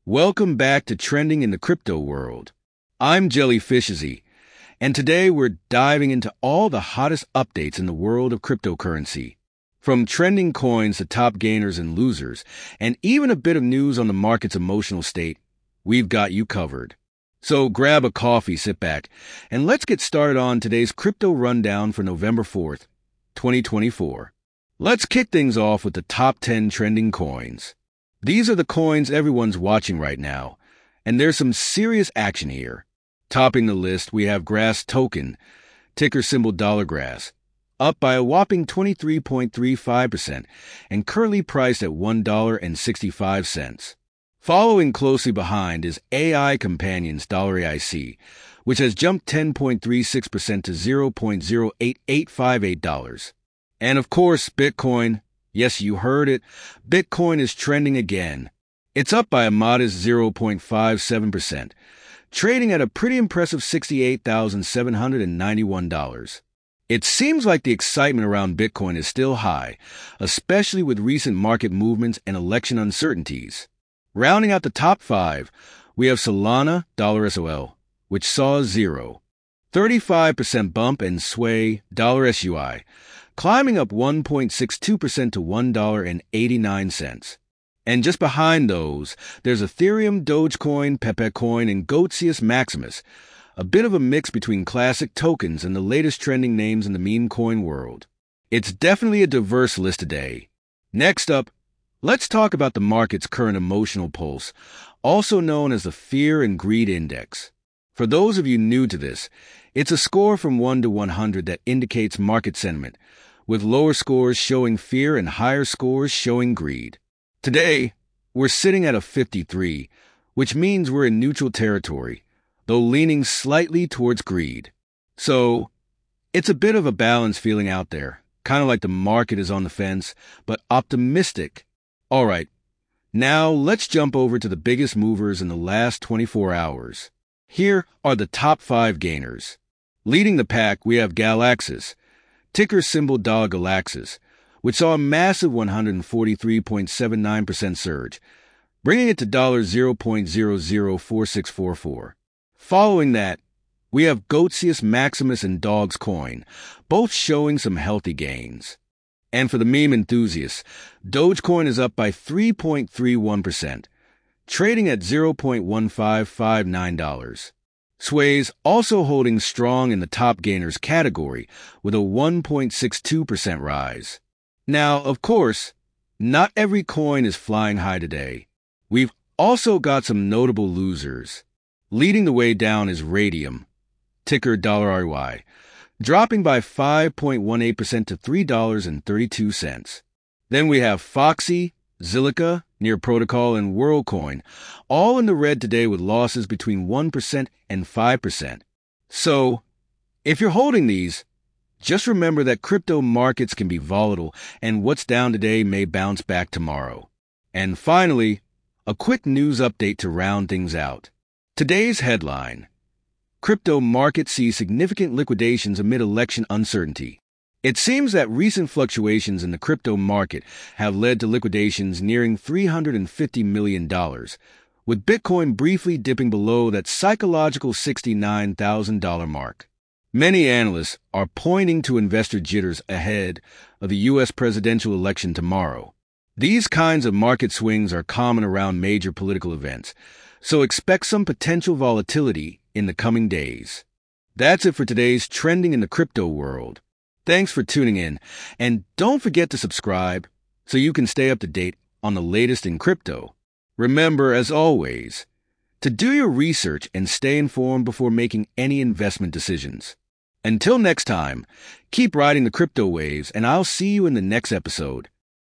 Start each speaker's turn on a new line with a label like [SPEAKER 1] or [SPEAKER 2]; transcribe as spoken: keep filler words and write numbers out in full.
[SPEAKER 1] Welcome back to Trending in the Crypto World. I'm Jellyfishzy, and today we're diving into all the hottest updates in the world of cryptocurrency. From trending coins to top gainers and losers, and even a bit of news on the market's emotional state, we've got you covered. So grab a coffee, sit back, and let's get started on today's crypto rundown for November fourth, twenty twenty-four. Let's kick things off with the top ten trending coins. These are the coins everyone's watching right now, and there's some serious action here. Topping the list, we have Grass Token, ticker symbol DollarGrass, up by a whopping twenty-three point three five percent and currently priced at one dollar and sixty-five cents. Following closely behind is A I Companion's DollarAIC, which has jumped ten point three six percent to zero point zero eight eight five eight dollars. And of course, Bitcoin. Yes, you heard it. Bitcoin is trending again. It's up by a modest zero point five seven percent, trading at a pretty impressive sixty-eight thousand seven hundred ninety-one dollars. It seems like the excitement around Bitcoin is still high, especially with recent market movements and election uncertainties. Rounding out the top five, we have Solana $SOL, which saw a zero, thirty-five percent bump, and Sway $S U I, climbing up one point six two percent to one dollar and eighty-nine cents. And just behind those, there's Ethereum, Dogecoin, Pepecoin, and Goatsius Maximus, a bit of a mix between classic tokens and the latest trending names in the meme coin world. It's definitely a diverse list today. Next up, let's talk about the market's current emotional pulse, also known as the Fear and Greed Index. For those of you new to this, it's a score from one to one hundred that indicates market sentiment, with lower scores showing fear and higher scores showing greed. Today, we're sitting at a fifty-three, which means we're in neutral territory, though leaning slightly towards greed. So, it's a bit of a balanced feeling out there, kind of like the market is on the fence, but optimistic. All right, now let's jump over to the biggest movers in the last twenty-four hours. Here are the top five gainers. Leading the pack, we have Galaxus, ticker symbol DollarGalaxus, which saw a massive one hundred forty-three point seven nine percent surge, bringing it to zero point zero zero four six four four. Following that, we have Goatsius Maximus and Dogs Coin, both showing some healthy gains. And for the meme enthusiasts, Dogecoin is up by three point three one percent, trading at zero point one five five nine dollars. Sway's also holding strong in the top gainers category with a one point six two percent rise. Now, of course, not every coin is flying high today. We've also got some notable losers. Leading the way down is Raydium, ticker $R Y, dropping by five point one eight percent to three dollars and thirty-two cents. Then we have Foxy, Zilliqa, Near Protocol, and WorldCoin, all in the red today with losses between one percent and five percent. So, if you're holding these, just remember that crypto markets can be volatile and what's down today may bounce back tomorrow. And finally, a quick news update to round things out. Today's headline: Crypto market sees significant liquidations amid election uncertainty. It seems that recent fluctuations in the crypto market have led to liquidations nearing three hundred fifty million dollars, with Bitcoin briefly dipping below that psychological sixty-nine thousand dollars mark. Many analysts are pointing to investor jitters ahead of the U S presidential election tomorrow. These kinds of market swings are common around major political events, so expect some potential volatility in the coming days. That's it for today's Trending in the Crypto World. Thanks for tuning in, and don't forget to subscribe so you can stay up to date on the latest in crypto. Remember, as always, to do your research and stay informed before making any investment decisions. Until next time, keep riding the crypto waves, and I'll see you in the next episode.